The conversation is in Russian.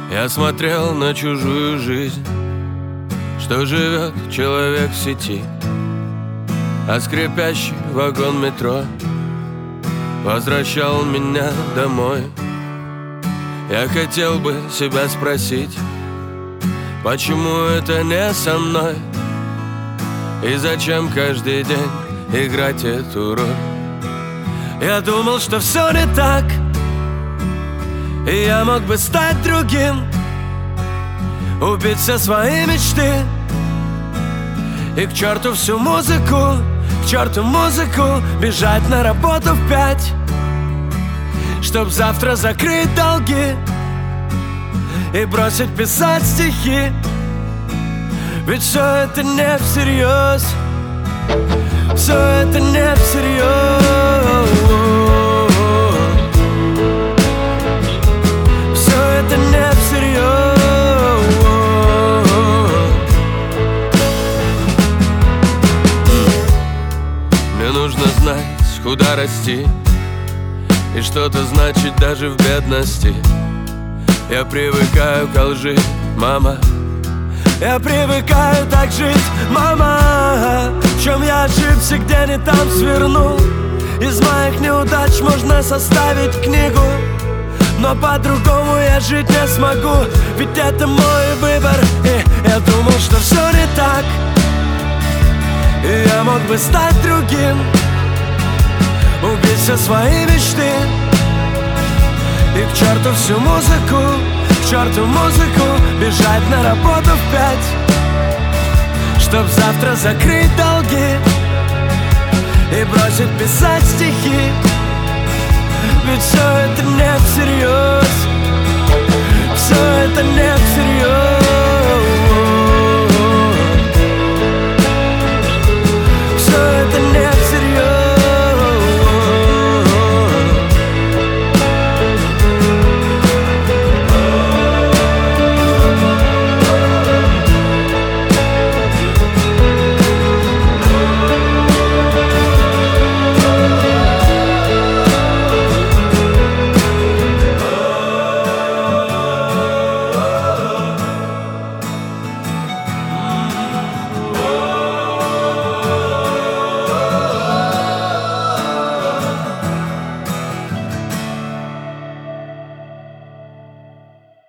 Я смотрел на чужую жизнь, что живет человек в сети, а скрипящий вагон метро возвращал меня домой. Я хотел бы себя спросить, почему это не со мной, и зачем каждый день играть эту роль. Я думал, что все не так, и я мог бы стать другим, убить все свои мечты и к черту всю музыку, к черту музыку, бежать на работу в 5, чтоб завтра закрыть долги и бросить писать стихи. Ведь все это не всерьез, все это не всерьез, все это не всерьез. Мне нужно знать, куда расти, и что-то значит даже в бедности. Я привыкаю к лжи, мама, я привыкаю так жить, мама. В чем я ошибся, где не там свернул? Из моих неудач можно составить книгу, но по-другому я жить не смогу, ведь это мой выбор. И я думал, что все не так, и я мог бы стать другим, убить все свои мечты и к черту всю музыку, к черту музыку, бежать на работу в 5, чтоб завтра закрыть долги и бросить писать стихи. Ведь все это не всерьез, все это не всерьез.